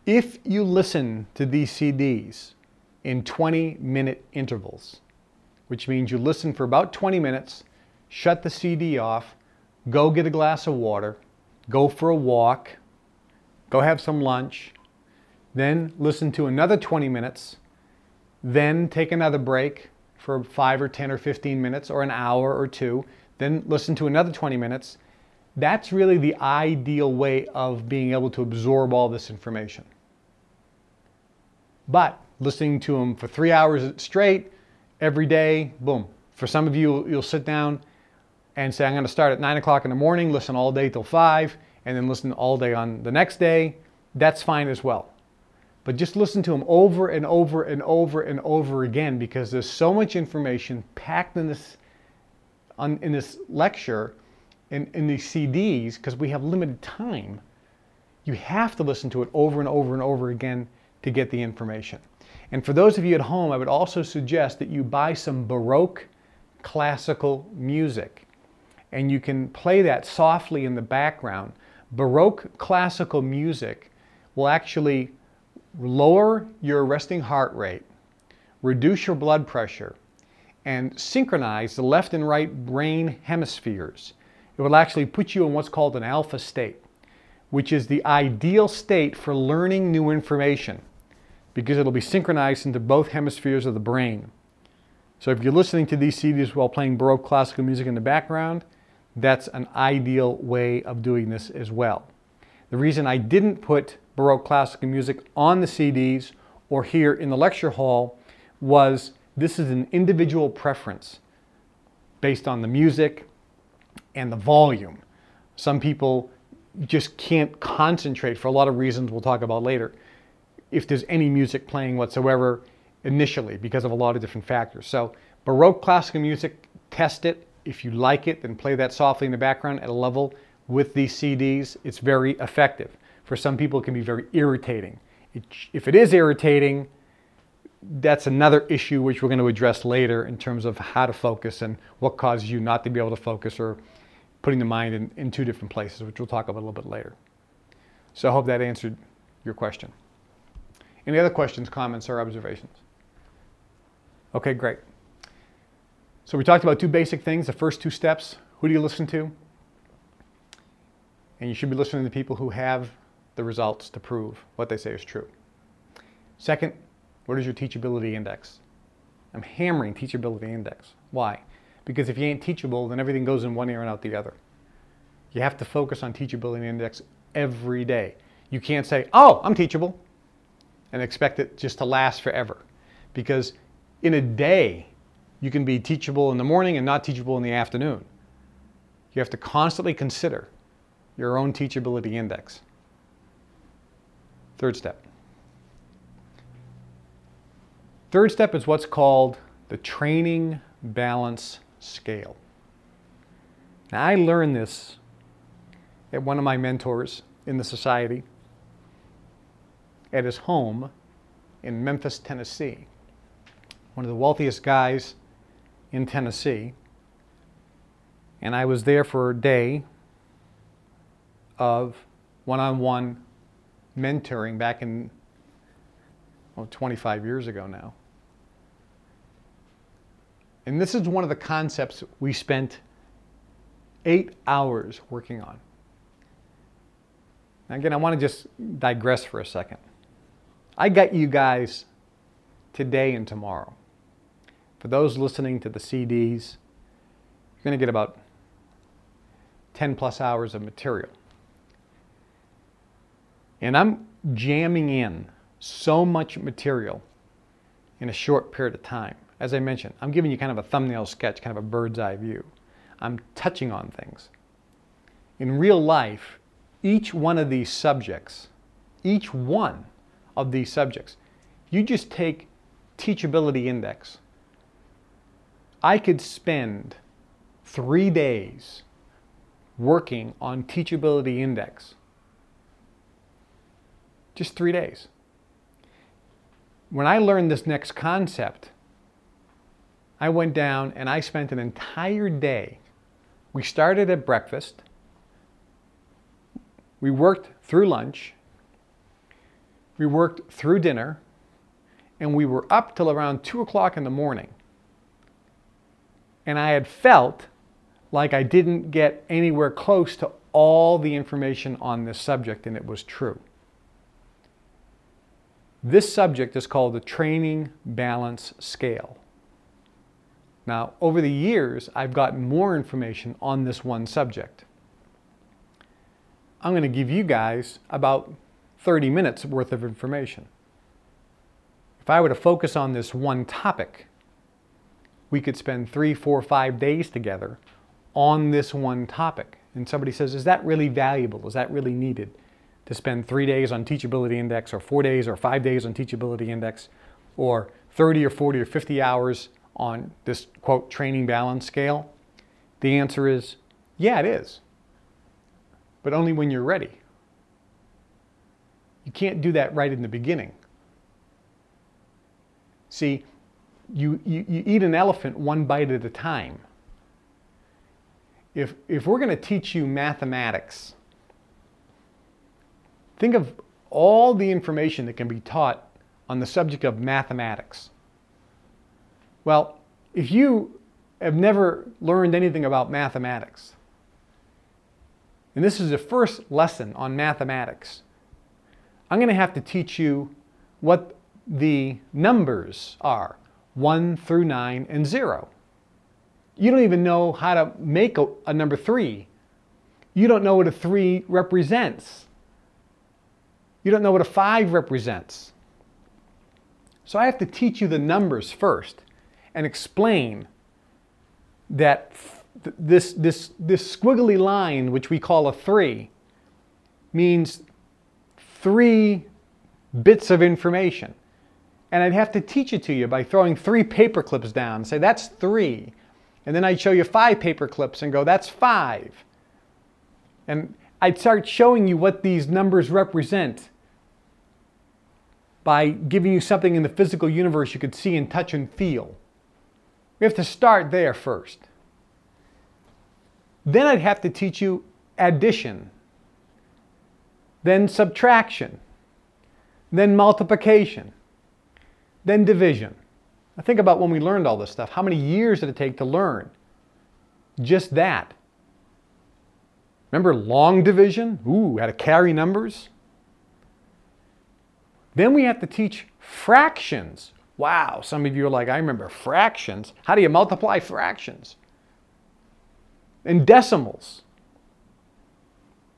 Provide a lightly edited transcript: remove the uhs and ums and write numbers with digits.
If you listen to these CDs in 20-minute intervals, which means you listen for about 20 minutes, shut the CD off, go get a glass of water, go for a walk, go have some lunch, then listen to another 20 minutes, then take another break for 5 or 10 or 15 minutes or an hour or two, then listen to another 20 minutes. That's really the ideal way of being able to absorb all this information. But listening to them for 3 hours straight, every day, boom. For some of you, you'll sit down and say, I'm going to start at 9 o'clock in the morning, listen all day till 5, and then listen all day on the next day. That's fine as well. But just listen to them over and over and over and over again, because there's so much information packed in this lecture, in these CDs, because we have limited time. You have to listen to it over and over and over again to get the information. And for those of you at home, I would also suggest that you buy some Baroque classical music, and you can play that softly in the background. Baroque classical music will actually lower your resting heart rate, reduce your blood pressure, and synchronize the left and right brain hemispheres. It will actually put you in what's called an alpha state, which is the ideal state for learning new information, because it'll be synchronized into both hemispheres of the brain. So if you're listening to these CDs while playing Baroque classical music in the background, that's an ideal way of doing this as well. The reason I didn't put Baroque classical music on the CDs or here in the lecture hall was this is an individual preference based on the music and the volume. Some people just can't concentrate for a lot of reasons we'll talk about later if there's any music playing whatsoever initially, because of a lot of different factors. So Baroque classical music, test it. If you like it, then play that softly in the background at a level with these CDs. It's very effective. For some people, it can be very irritating. If it is irritating, that's another issue which we're going to address later in terms of how to focus and what causes you not to be able to focus, or putting the mind in two different places, which we'll talk about a little bit later. So I hope that answered your question. Any other questions, comments, or observations? Okay, great. So we talked about two basic things, the first two steps. Who do you listen to? And you should be listening to people who have the results to prove what they say is true. Second, what is your teachability index? I'm hammering teachability index. Why? Because if you ain't teachable, then everything goes in one ear and out the other. You have to focus on teachability index every day. You can't say, oh, I'm teachable, and expect it just to last forever. Because in a day, you can be teachable in the morning and not teachable in the afternoon. You have to constantly consider your own teachability index. Third step. Third step is what's called the training balance scale. Now, I learned this at one of my mentors in the society at his home in Memphis, Tennessee. One of the wealthiest guys in Tennessee. And I was there for a day of one-on-one mentoring back in 25 years ago now. And this is one of the concepts we spent 8 hours working on. Now again, I want to just digress for a second. I got you guys today and tomorrow. For those listening to the CDs, you're going to get about 10 plus hours of material. And I'm jamming in so much material in a short period of time. As I mentioned, I'm giving you kind of a thumbnail sketch, kind of a bird's eye view. I'm touching on things. In real life, each one of these subjects, you just take teachability index. I could spend 3 days working on teachability index. Just 3 days. When I learned this next concept, I went down and I spent an entire day. We started at breakfast. We worked through lunch. we worked through dinner, and we were up till around 2 o'clock in the morning. And I had felt like I didn't get anywhere close to all the information on this subject, and it was true. This subject is called the Training Balance Scale. Now, over the years, I've gotten more information on this one subject. I'm going to give you guys about 30 minutes worth of information. If I were to focus on this one topic, we could spend 3, 4, 5 days together on this one topic. And somebody says, is that really valuable? Is that really needed to spend 3 days on Teachability Index, or 4 days or 5 days on Teachability Index, or 30 or 40 or 50 hours on this, quote, training balance scale? The answer is, yeah, it is. But only when you're ready. You can't do that right in the beginning. See, you eat an elephant one bite at a time. If we're going to teach you mathematics, think of all the information that can be taught on the subject of mathematics. Well, if you have never learned anything about mathematics, and this is the first lesson on mathematics, I'm going to have to teach you what the numbers are, 1 through 9 and 0. You don't even know how to make a number 3. You don't know what a 3 represents. You don't know what a 5 represents. So I have to teach you the numbers first and explain that this squiggly line, which we call a 3, means 3 bits of information. And I'd have to teach it to you by throwing 3 paper clips down and say, that's 3. And then I'd show you 5 paper clips and go, that's 5. And I'd start showing you what these numbers represent by giving you something in the physical universe you could see and touch and feel. We have to start there first. Then I'd have to teach you addition, then subtraction, then multiplication, then division. Now think about when we learned all this stuff. How many years did it take to learn just that? Remember long division? Ooh, had to carry numbers. Then we have to teach fractions. Wow, some of you are like, I remember fractions. How do you multiply fractions? And decimals.